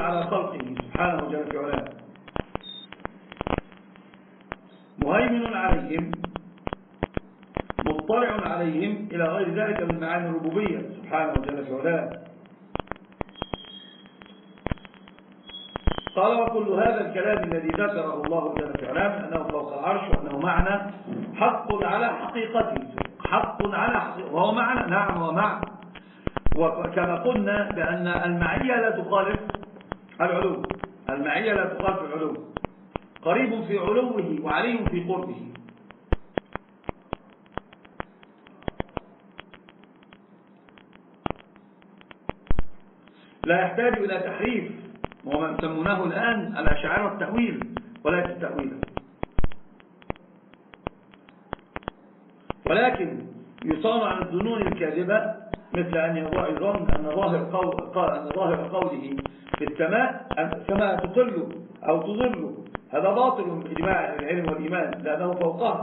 على خلقه سبحانه جل في علاه، مهيمن عليهم، مطلع عليهم إلى غير ذلك من معاني الربوبية سبحانه جل في علاه. قال وكل هذا الكلام الذي ذكره الله جل في علاه أنه فوق العرش وأنه معنى حق على حقيقته، حق على حقيقته، وهو معنى، نعم هو معنى. وكما قلنا بأن المعية لا تخالف العلو، المعية لا تخالف العلو، قريب في علوه وعلي في قربه. لا يحتاج إلى تحريف، وما يسمونه الآن الأشاعرة التأويل وليس التأويل، ولكن يصان عن الظنون الكاذبة، مثل أن يظن أن ظاهر قوله في السماء أن السماء تقل أو تظل، هذا باطل بإجماع العلم والإيمان لأنه فوقها.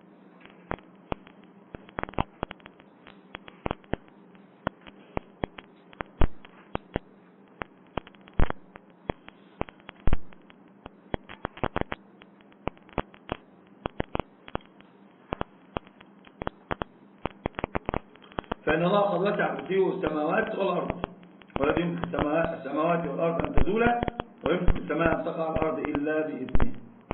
فإن الله قد وسع كرسيه السماوات والأرض، ولا يمكن السماوات والأرض أن تزولا، ويمكن السماء أن تقع على الأرض إلا بإذنه.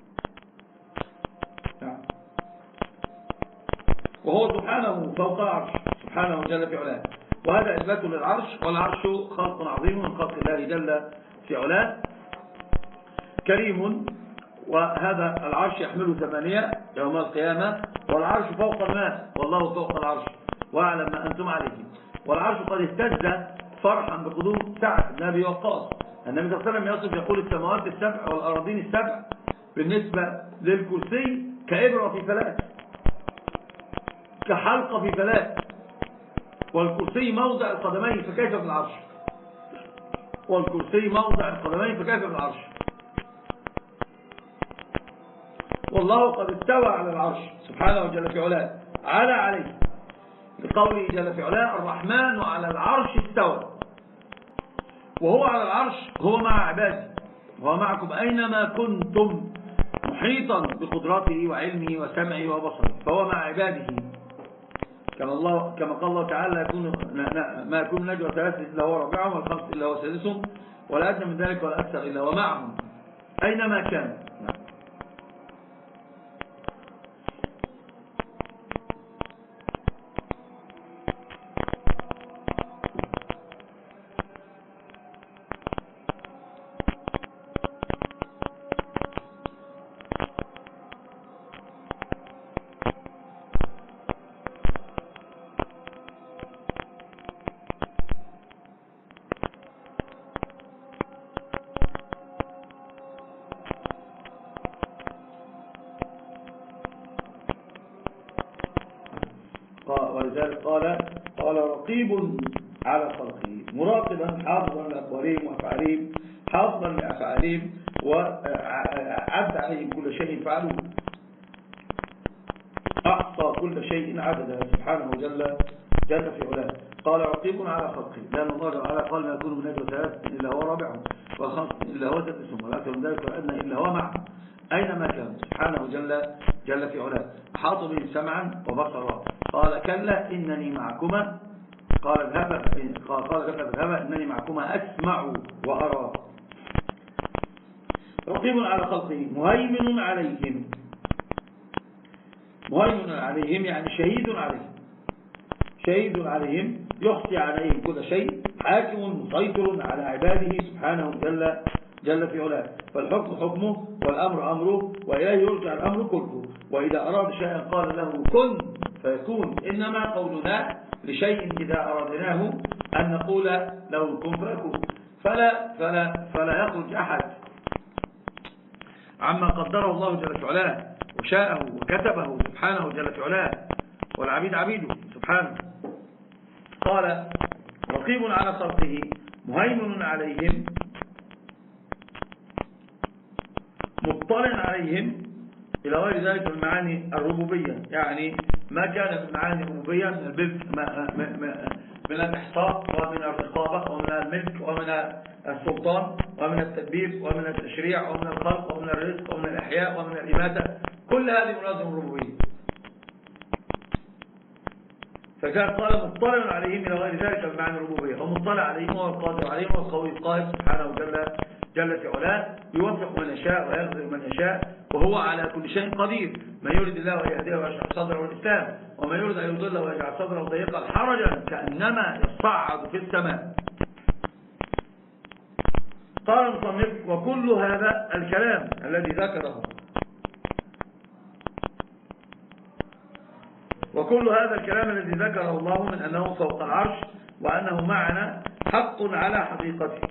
وهو سبحانه فوق العرش سبحانه جل في علاه، وهذا إثبات للعرش، والعرش خلق عظيم من خلق الله جل في علاه كريم، وهذا العرش يحمل 8 يوم القيامة، والعرش فوق الماء والله فوق العرش وأعلم ما أنتم عليه. والعرش قد اهتز فرحا بقدوم سعد بن أبي وقاص. النبي صلى الله عليه وسلم يصف يقول السماوات السبع والأراضين السبع بالنسبة للكرسي كإبرة في فلاة، كحلقة في فلاة، والكرسي موضع القدمين فكيف في العرش، والكرسي موضع القدمين فكيف في العرش. والله قد استوى على العرش سبحانه جل في علاه على عليه، لقوله جل في علاه الرحمن على العرش استوى. وهو على العرش هو مع عباده، وهو معكم أينما كنتم محيطا بقدرته وعلمه وسمعه وبصره، فهو مع عباده. كما قال الله تعالى ما يكون نجوى 3 إلا هو رابعهم، والخمس إلا هو سادسهم، ولا أدنى من ذلك ولا أكثر إلا هو معهم أينما كان. ولذلك قال رقيب على خلقه، مراقبا حافظا لأقوالهم وأفعالهم، حافظا لأفعالهم، وعد عليهم كل شيء فعلوه، أحصى كل شيء عددا سبحانه جل في علاه. قال رقيب على خلقه، لأن الله تعالى قال ما يكون من نجوى 3 إلا هو رابعهم، والخمس إلا هو سادسهم، ولا أكثر من ذلك ولا أدنى إلا هو معهم أينما كان سبحانه جل في علاه. أحاط بهم سمعا وبصرا. قال كلا إنني معكما، قال اذهبا إنني معكما أسمع وأرى. رقيب على خلقه، مهيمن عليهم، مهيمن عليهم يعني شهيد عليهم، يخفي عليهم كل شيء، حاكم مسيطر على عباده سبحانه جل في علاه. فالحكم حكمه والأمر أمره، وإليه يرجع الأمر كله. وإذا أراد شيئا قال له كن فيكون. إنما قولنا لشيء إذا أرادناه أن نقول له كن فيكون، فلا يخرج أحد عما قدره الله جل في علاه وشاءه وكتبه سبحانه جل في علاه، والعبيد عبيده سبحانه. قال رقيب على خلقه، مهيمن عليهم، مطلع عليهم، إلى غير ذلك من معاني الربوبية، يعني ما كان من معاني الربوبية من الإحصاء ومن الرقابة ومن الملك ومن السلطان ومن التدبير ومن التشريع ومن الخلق ومن الرزق ومن الإحياء ومن الإماتة، كل هذه ملازم الربوبية. فكان قال مطلع عليهم إلى غير ذلك بمعنى الربوبية، ومطلع عليهم هو القادر عليهم والقوي القاهر سبحانه جل في علاه، يوفق من يشاء ويغفر من يشاء، وهو على كل شيء قدير. من يريد الله أن يهديه ويشرح صدره الإسلام، ومن يريد أن يضله ويجعل صدره ضيقا حرجا كأنما يصعد في السماء. قال المصنف: وكل هذا الكلام الذي ذكره الله من أنه فوق العرش وأنه معنا حق على حقيقته.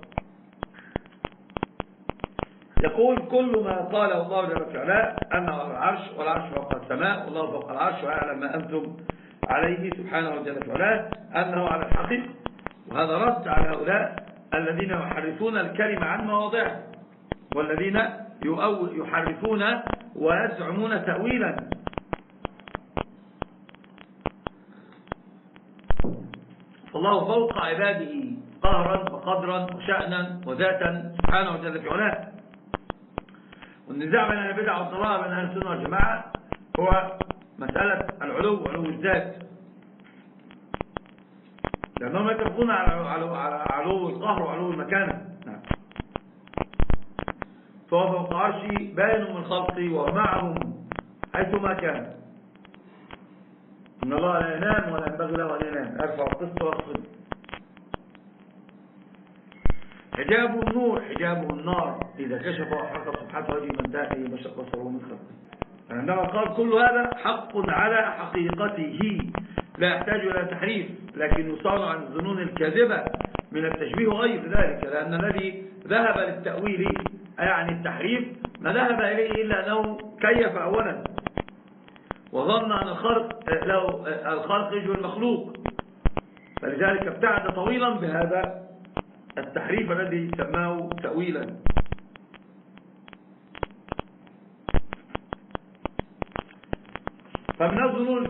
يقول: كل ما قاله الله جل وعلا أنه على العرش والعرش فوق السماء والله فوق العرش ويعلم ما أنتم عليه سبحانه جل وعلا أنه على الحقيقة. وهذا رد على هؤلاء الذين يحرفون الكلمة عن مواضعه، والذين يحرفون ويزعمون تأويلا. فالله فوق عباده قهرا وقدرا وشأنا وذاتا سبحانه جل وعلا. والنزاع بين البدع والضلال بين اهل السنه والجماعه هو مساله العلو، علو الذات، لانهم يتفقون على علو القهر وعلو المكانه. فهو فوق عرشه باين من خلقه ومعهم حيثما كان. ان الله لا ينام ولا ينبغي له ان ينام، ارفع القسط واخفض. حجابه النور حجابه النار، إذا كشف وحرق سبحانه وجه من داخل بشق بصره من خلقه. عندما قال كل هذا حق على حقيقته لا يحتاج إلى تحريف، لكن يصان عن الظنون الكاذبة من التشبيه وغير ذلك، لأن الذي ذهب للتأويل يعني التحريف ما ذهب إليه إلا أنه كيف أولا وظن أن الخلق يجب المخلوق، فلذلك ابتعد طويلا بهذا التحريف الذي سماه تأويلا. فمن الظنون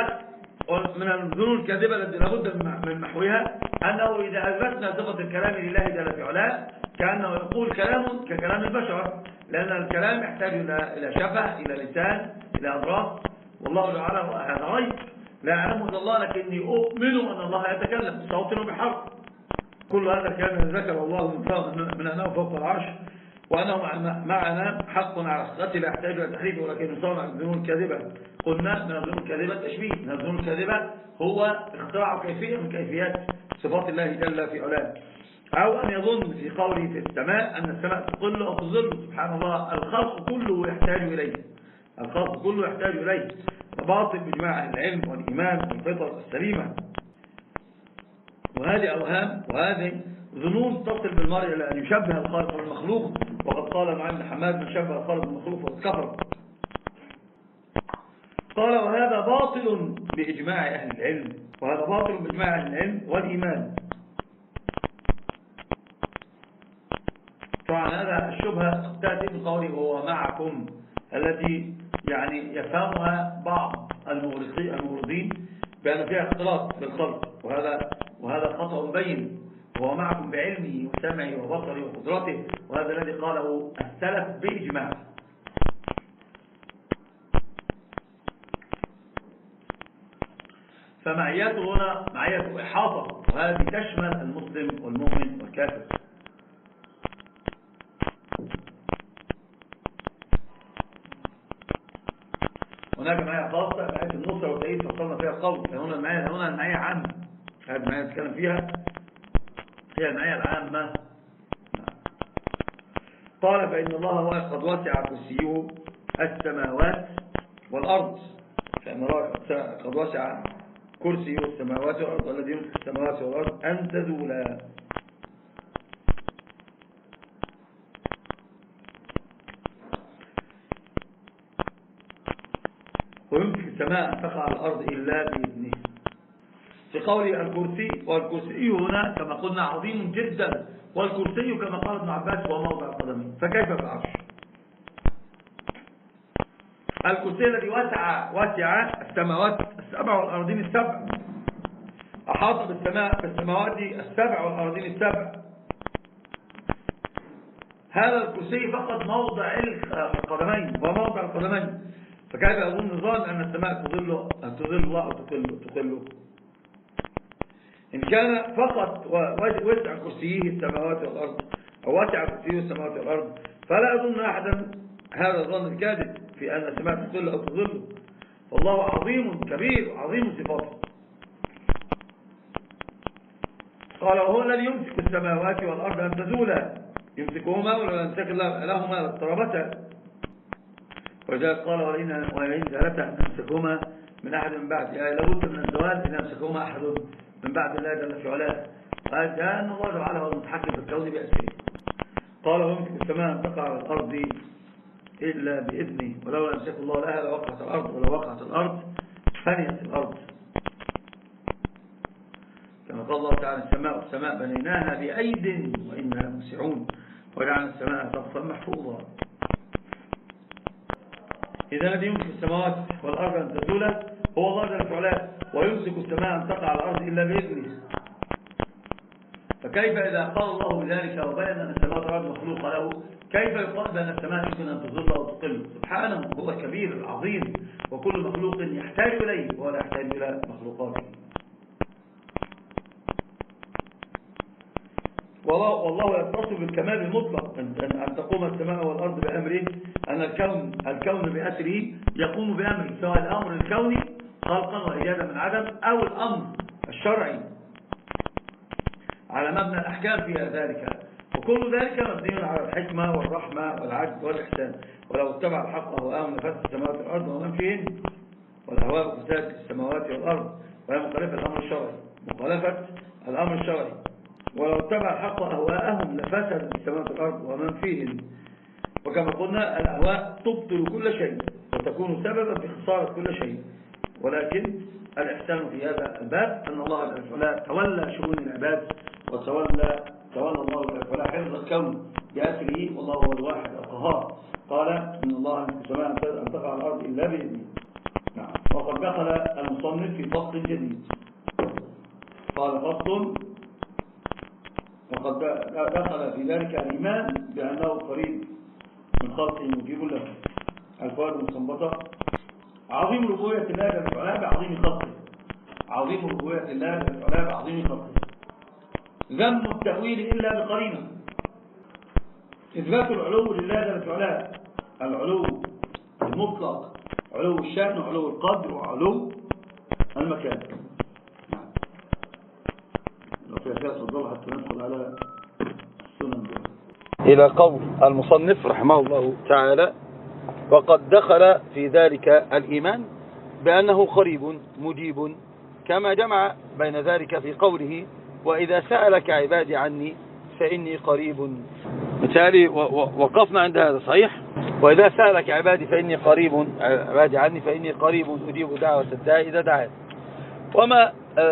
الكاذبة التي لابد من محوها أنه إذا أثبتنا صفة الكلام لله جل في علاه كأنه يقول كلام ككلام البشر، لأن الكلام يحتاج إلى شفة، إلى لسان، إلى أدراك، والله تعالى هذا غيب لا يعلمه إلا الله، لكني أؤمن أن الله يتكلم بصوت وبحرف. كل هذا الكلام ذكر الله من أنه فوق العرش وأنه معنا حق على حقيقته لا يحتاج إلى تحريفه، ولكن يصار عن الظنون الكاذبة. قلنا من الظنون الكاذبة التشبيه، من الظنون الكاذبة هو اختراع كيفية من كيفيات صفات الله جل في علاه، أو أن يظن في قوله في السماء أن السماء تقل أو تظل. سبحان الله، الخلق كله يحتاج إليه، الخلق كله يحتاج إليه، باطل بجماع أهل العلم والإيمان والفطرة السليمة. وهذه أوهام وهذه ظنون تصل بالمرء إلى أن يشبه الخالق بالمخلوق، وقد قال معاذ بن حماد: من شبه الخالق بالمخلوق فقد كفر. قال: وهذا باطل بإجماع أهل العلم، وهذا باطل بإجماع أهل العلم والإيمان. طبعا هذا الشبهة تأتي من قوله وهو معكم، التي يعني يفهمها بعض الموردين بأن فيها اختلاط بالخلق، وهذا خطأ بين. وهو معكم بعلمه وسمعه وبصره وقدرته، وهذا الذي قاله السلف بإجماع. فمعيته هنا معية إحاطة، وهذه تشمل المسلم والمؤمن والكافر. هناك معية خاصة، معية النصرة والتأييد فصلنا فيها القول، هنا المعية عامة، هذه المعية نتكلم فيها هي المعية العامة. قال: فإن الله قد وسع كرسيه السماوات والأرض، فإن الله قد وسع كرسيه السماوات والأرض، والذي يمسك السماوات والأرض أن تزولا. ويمسك السماء أن تقع على الأرض إلا بإذنه. في قول الكرسي، والكرسي هنا كما قلنا عظيم جدا، والكرسي كما قال ابن عباس هو موضع القدمين، فكيف بالعرش؟ الكرسي الذي وسع السماوات السبع والأرضين السبع، أحاط بالسماوات السبع والأراضين السبع. هذا الكرسي فقط موضع القدمين وموضع القدمين، فكيف يظن الظان أن السماء تظل الله أو تقله؟ إن كان فقط وسع كرسيه السماوات والأرض أو وسع كرسيه السماوات والأرض، فلا يظن أحدا هذا الظن الكاذب في أن السماء تقل أو تظله. والله عظيم كبير عظيم صفاته. قال وهو الذي يمسك السماوات والأرض أن تزولا، يمسكهما ولو يمسك لهما لاضطربتا. ولذلك قال ولئن زالتا أن يمسكهما من أحد من بعد، يعني لابد من الزوال أن يمسكهما أحد من بعد الله جل في علاه. قال أن الله تعالى هو المتحكم في الكون بأسره. قال ويمسك السماء أن تقع على الأرض إلا بإذنه، ولو يمسك الله لها لوقعت الأرض، ولو وقعت الأرض فنيت الأرض. كما قال الله تعالى السماء بنيناها بأيد وإنا موسعون وجعلنا السماء سقفا محفوظا. إذا الذي يمسك السماوات والأرض أن تزولا هو الله جل في علاه، ويمسك السماء أن تقع على الأرض إلا بإذنه. فكيف إذا قال الله بذلك وبين أن السماوات والأرض مخلوقة له، كيف يقال بأن السماء يمكن أن تظل أو تقل؟ سبحانه هو الكبير العظيم، وكل مخلوق يحتاج إليه ولا يحتاج إلى مخلوقاته. والله يتصف بالكمال المطلق، أن تقوم السماء والأرض بأمره، أن الكون بأسره يقوم بأمره، سواء الأمر الكوني خلقا وإيجادا من عدم أو الأمر الشرعي على مبنى الأحكام فيها ذلك، وكل ذلك مبني على الحكمة والرحمة والعدل والإحسان. ولو اتبع الحق أهواءهم لفسدت السماوات والأرض ومن فيهن، والأهواء فساد السماوات والأرض، وهي مخالفة الأمر الشرعي. ولو اتبع الحق أهواءهم لفسدت السماوات والأرض ومن فيهن. وكما قلنا الأهواء تبطل كل شيء وتكون سببا في خسارة كل شيء، ولكن الإحسان في هذا الباب أن الله تولى شؤون العباد، وتولى الله حفظ الكون بأسره، والله هو الواحد القهار. قال إن الله يمسك السماء أن تقع على الأرض إلا بإذنه. نعم. وقد دخل المصنف في فصل جديد، قال فصل وقد دخل في ذلك الإيمان بأنه قريب من خلقه مجيب له. الفوائد المستنبطة: عظيم ربوبية الله جل وعلا بعظيم خلقه، عظيم ربوبية الله جل وعلا بعظيم خلقه. ذم التأويل إلا بقرينه، إثبات العلو لله جل وعلا، العلو المطلق، علو الشأن وعلو القدر وعلو المكان. لو في أشياء تفضل حتى ندخل على السنن دي. إلى قول المصنف رحمه الله تعالى: وقد دخل في ذلك الإيمان بأنه قريب مجيب، كما جمع بين ذلك في قوله: وإذا سألك عبادي عني فإني قريب. بالتالي وقفنا عند هذا صحيح. وإذا سألك عبادي فإني قريب، عبادي عني فإني قريب أجيب دعوة الداعي إذا دعان. وما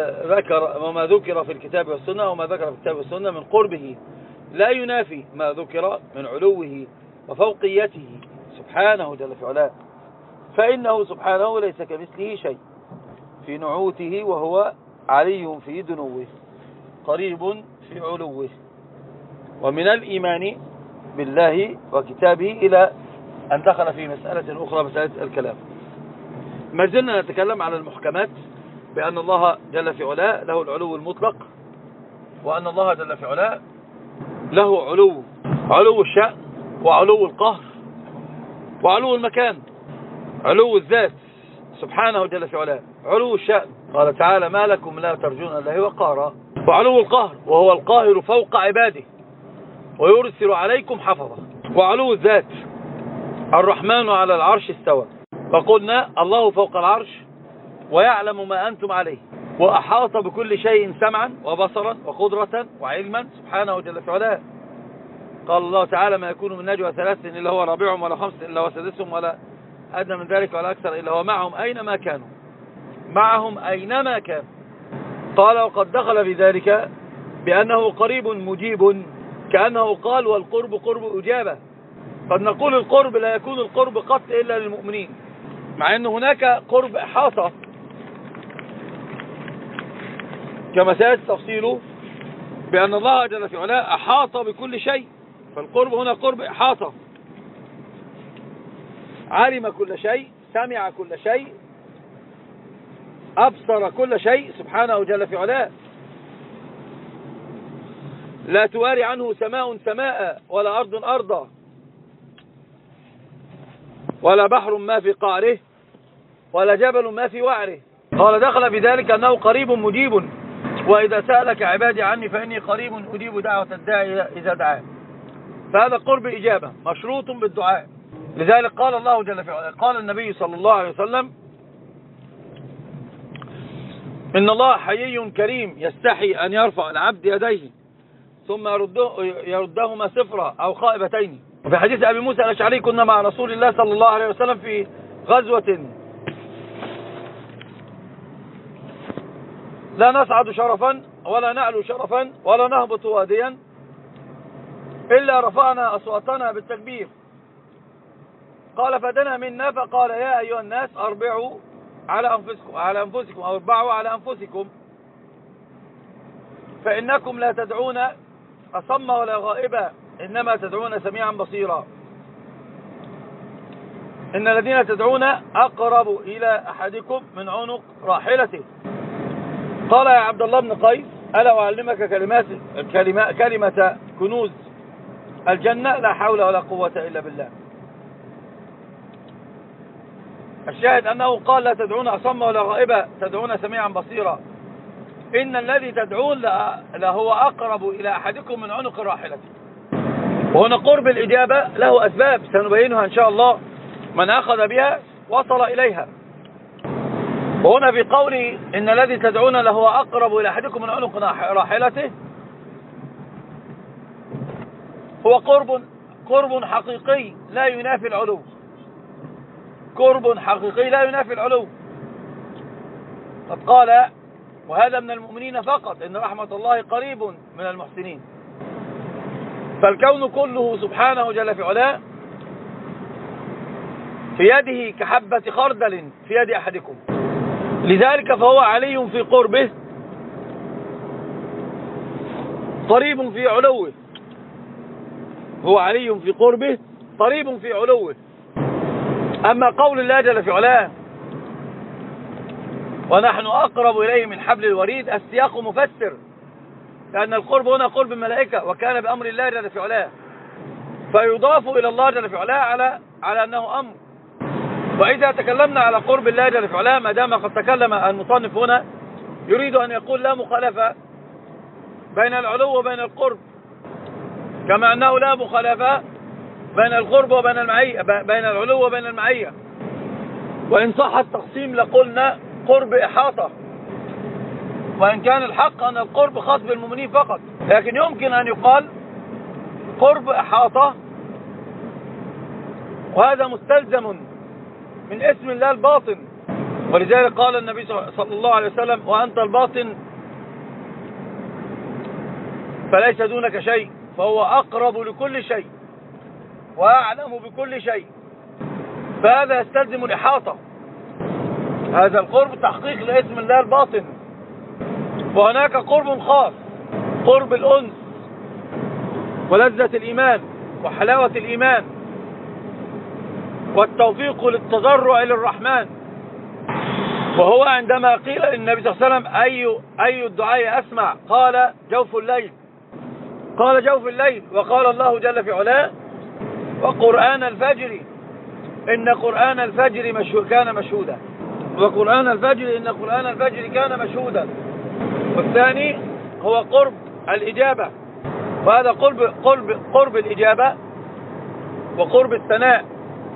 ذكر في الكتاب والسنة وما ذكر في الكتاب والسنة من قربه لا ينافي ما ذكر من علوه وفوقيته سبحانه جل في علاه، فإنه سبحانه ليس كمثله شيء في نعوته، وهو علي في دنوه قريب في علوه. ومن الإيمان بالله وكتابه إلى أن دخل في مسألة أخرى، مسألة الكلام. ما زلنا نتكلم على المحكمات بأن الله جل في علاه له العلو المطلق، وأن الله جل في علاه له علو الشأن وعلو القهر وعلو المكان، علو الذات سبحانه جل في علاه، علو الشأن قال تعالى: ما لكم لا ترجون الله وقارا، وعلو القهر وهو القاهر فوق عباده ويرسل عليكم حفظه، وعلو الذات الرحمن على العرش استوى. فقلنا الله فوق العرش ويعلم ما أنتم عليه، وأحاط بكل شيء سمعا وبصرا وقدرة وعلما سبحانه جل في علاه. قال الله تعالى: ما يكون من نجوى ثلاث إلا هو رابعهم ولا خمس إلا هو سادسهم ولا أدنى من ذلك ولا أكثر إلا هو معهم أينما كانوا، معهم أينما كانوا. قال: وقد دخل في ذلك بأنه قريب مجيب، كأنه قال: والقرب قرب إجابة. قد نقول القرب لا يكون القرب قط إلا للمؤمنين، مع أن هناك قرب إحاطة، كما سيأتي تفصيله بأن الله جل في علاه أحاط بكل شيء. فالقرب هنا قرب إحاطة، علم كل شيء، سمع كل شيء، أبصر كل شيء سبحانه جل في علاه، لا تواري عنه سماء سماء ولا أرض أرضا ولا بحر ما في قعره ولا جبل ما في وعره. قال دخل بذلك أنه قريب مجيب، وإذا سألك عبادي عني فإني قريب أجيب دعوة الداعي إذا دعان. فهذا قرب إجابة مشروط بالدعاء. لذلك قال الله جل في علاه، قال النبي صلى الله عليه وسلم: إن الله حيي كريم يستحي أن يرفع العبد يديه ثم يردهما صفرا أو خائبتين. وفي حديث أبي موسى الأشعري: كنا مع رسول الله صلى الله عليه وسلم في غزوة لا نصعد شرفا ولا نعلو شرفا ولا نهبط واديا إلا رفعنا أصواتنا بالتكبير. قال: فدنا منا فقال: يا أيها الناس أربعوا على أنفسكم أو اربعوا على أنفسكم، فإنكم لا تدعون أصم ولا غائبا، إنما تدعون سميعا بصيرا. إن الذين تدعون أقرب إلى أحدكم من عنق راحلته. قال: يا عبد الله بن قيس: ألا أعلمك كلمة كنوز الجنة؟ لا حول ولا قوة إلا بالله. الشاهد أنه قال: لا تدعون أصم ولا غائبا، تدعون سميعا بصيرا. إن الذي تدعون لهو أقرب إلى أحدكم من عنق راحلته. وهنا قرب الإجابة له أسباب سنبينها إن شاء الله، من أخذ بها وصل إليها. وهنا في قوله إن الذي تدعون لهو أقرب إلى أحدكم من عنق راحلته، هو قرب حقيقي لا ينافي العلو، قرب حقيقي لا ينافي العلو. قد قال: وهذا من المؤمنين فقط إن رحمة الله قريب من المحسنين. فالكون كله سبحانه جل في علاه في يده كحبة خردل في يد أحدكم، لذلك فهو علي في قربه قريب في علوه. هو علي في قربه قريب في علوه. أما قول الله جل في علاه: ونحن أقرب إليه من حبل الوريد، السياق مفسر، لأن القرب هنا قرب الملائكة، وكان بأمر الله جل في علاه، فيضاف إلى الله جل في علاه على أنه أمر. وإذا تكلمنا على قرب الله جل في علاه، ما دام قد تكلم المصنف هنا، يريد أن يقول لا مخالفة بين العلو وبين القرب، كما أنه لا مخالفة بين القرب وبين المعية، بين العلو وبين المعية. وإن صح التقسيم لقلنا قرب إحاطة، وإن كان الحق أن القرب خاص بالمؤمنين فقط، لكن يمكن أن يقال قرب إحاطة، وهذا مستلزم من اسم الله الباطن. ولذلك قال النبي صلى الله عليه وسلم: وأنت الباطن فليس دونك شيء، فهو أقرب لكل شيء وأعلم بكل شيء. فهذا يستلزم الإحاطة، هذا القرب تحقيق لاسم الله الباطن. وهناك قرب خاص، قرب الأنس ولذة الإيمان وحلاوة الإيمان والتوفيق للتضرع للرحمن. وهو عندما قيل للنبي صلى الله عليه وسلم: أي الدعاء أسمع؟ قال: جوف الليل. قال: جوف الليل. وقال الله جل في علاه: وقرآن الفجر إن قرآن الفجر كان مشهودا. وقرآن الفجر إن قرآن الفجر كان مشهودا. والثاني هو قرب الإجابة، وهذا قرب الإجابة وقرب الثناء.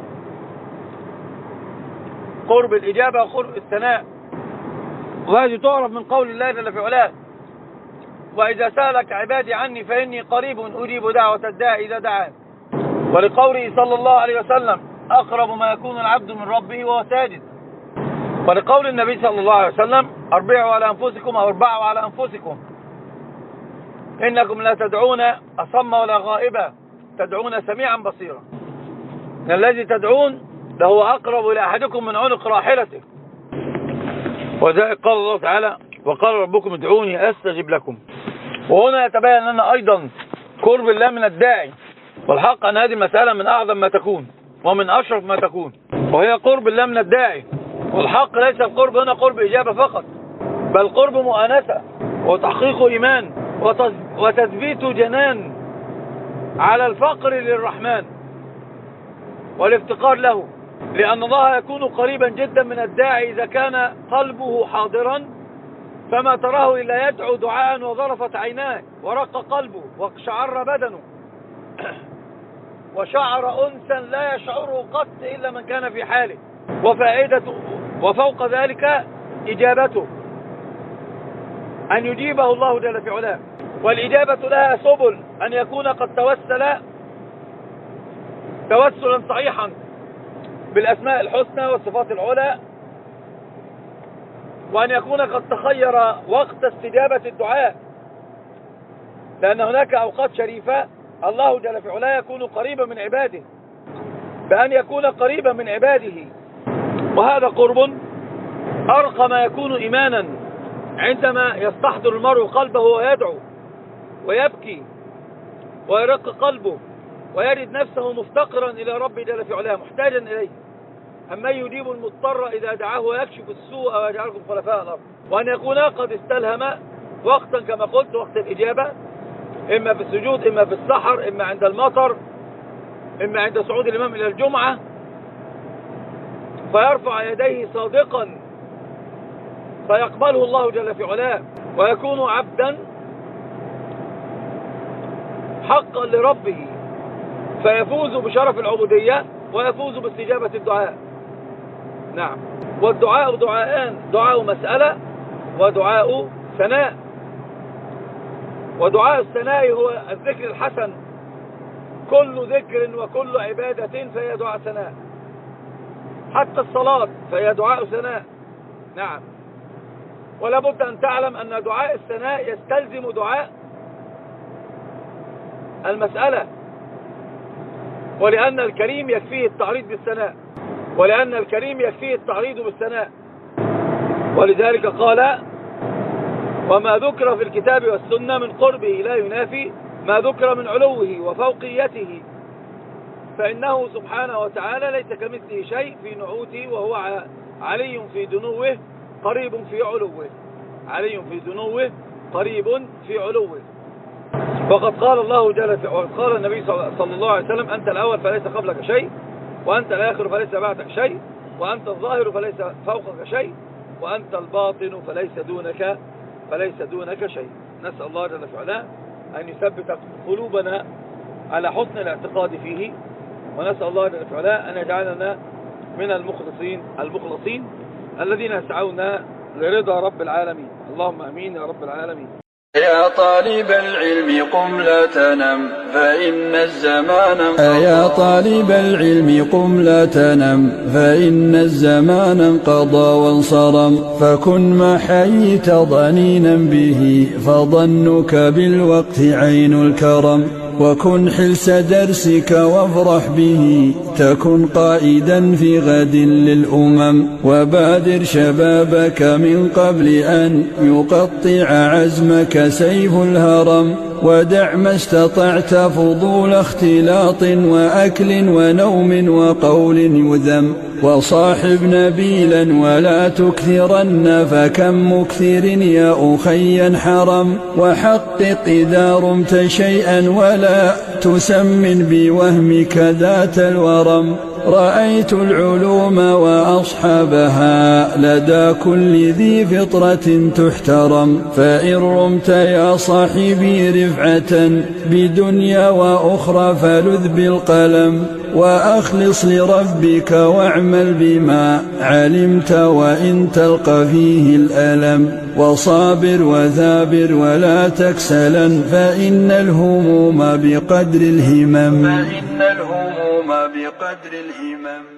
قرب الإجابة وقرب الثناء، وهذه تعرف من قول الله جل في علاه: وإذا سألك عبادي عني فإني قريب أجيب دعوة الداعي إذا دعان. ولقوله صلى الله عليه وسلم: أقرب ما يكون العبد من ربه وهو ساجد. ولقول النبي صلى الله عليه وسلم: أربعوا على أنفسكم أو اربعوا على أنفسكم، إنكم لا تدعون أصم ولا غائبا، تدعون سميعا بصيرا. إن الذي تدعون لهو أقرب إلى أحدكم من عنق راحلته. وذلك قال الله تعالى: وقال ربكم ادعوني أستجب لكم. وهنا يتبين لنا أيضا قرب الله من الداعي، والحق أن هذه المسألة من أعظم ما تكون ومن أشرف ما تكون، وهي قرب الله من الداعي. والحق ليس القرب هنا قرب إجابة فقط، بل قرب مؤانسة وتحقيق إيمان وتثبيت جنان على الفقر للرحمن والافتقار له، لأن الله يكون قريبا جدا من الداعي إذا كان قلبه حاضرا، فما تراه إلا يدعو دعاء وظرفت عيناه ورق قلبه وشعر بدنه وشعر أنسا لا يشعره قط إلا من كان في حاله، وفائدته وفوق ذلك إجابته، أن يجيبه الله جل في علاه. والإجابة لها سبل، أن يكون قد توسل توسلا صحيحا بالأسماء الحسنى والصفات العلى، وأن يكون قد تخير وقت استجابة الدعاء، لأن هناك أوقات شريفة الله جل في علاه يكون قريبا من عباده، بأن يكون قريبا من عباده. وهذا قرب أرقى ما يكون إيمانا عندما يستحضر المرء قلبه ويدعو ويبكي ويرق قلبه ويجد نفسه مفتقرا إلى ربه جل في علاه محتاجا إليه، أما يجيب المضطر إذا دعاه ويكشف السوء ويجعلكم خلفاء الأرض. وأن يكون قد استلهم وقتا كما قلت وقت الإجابة، إما في السجود، إما في السحر، إما عند المطر، إما عند صعود الإمام إلى الجمعة، فيرفع يديه صادقا فيقبله الله جل في علاه، ويكون عبدا حقا لربه، فيفوز بشرف العبودية ويفوز باستجابة الدعاء. نعم. والدعاء دعاءان، دعاء مسألة ودعاء ثناء. ودعاء الثناء هو الذكر الحسن، كل ذكر وكل عبادة فهي دعاء ثناء، حتى الصلاة فهي دعاء ثناء. نعم. ولا بد أن تعلم أن دعاء الثناء يستلزم دعاء المسألة، ولأن الكريم يكفيه التعريض بالثناء، ولأن الكريم يكفيه التعريض بالثناء. ولذلك قال: وما ذكر في الكتاب والسنة من قربه لا ينافي ما ذكر من علوه وفوقيته، فإنه سبحانه وتعالى ليس كمثله شيء في نعوته، وهو علي في دنوه قريب في علوه، علي في دنوه قريب في علوه. وقد قال الله جل في علاه، قال النبي صلى الله عليه وسلم: أنت الأول فليس قبلك شيء، وأنت الآخر فليس بعدك شيء، وأنت الظاهر فليس فوقك شيء، وأنت الباطن فليس دونك شيء. نسأل الله جل في علاه أن يثبت قلوبنا على حسن الاعتقاد فيه، ونسأل الله جل في علاه أن يجعلنا من المخلصين الذين يسعون لرضا رب العالمين. اللهم أمين يا رب العالمين. يا طالب العلم قم لا تنم فإن الزمان يا طالب العلم قم لا تنم فإن الزمان انقضى وانصرم، فكن ما حييت ضنينا به فظنك بالوقت عين الكرم، وكن حلس درسك وافرح به تكن قائدا في غد للأمم، وبادر شبابك من قبل أن يقطع عزمك سيف الهرم، ودع ما استطعت فضول اختلاط وأكل ونوم وقول يذم، وصاحب نبيلا ولا تكثرن فكم مكثر يا أخي حرم، وحقق إذا رمت شيئا ولا تسمن بوهمك ذات الورم، رأيت العلوم وأصحابها لدى كل ذي فطرة تحترم، فإن رمت يا صاحبي رفعة بدنيا وأخرى فلذ بالقلم، وأخلص لربك واعمل بما علمت وإن تلقى فيه الألم، وصابر وثابر ولا تكسلا فإن الهموم بقدر الهمم.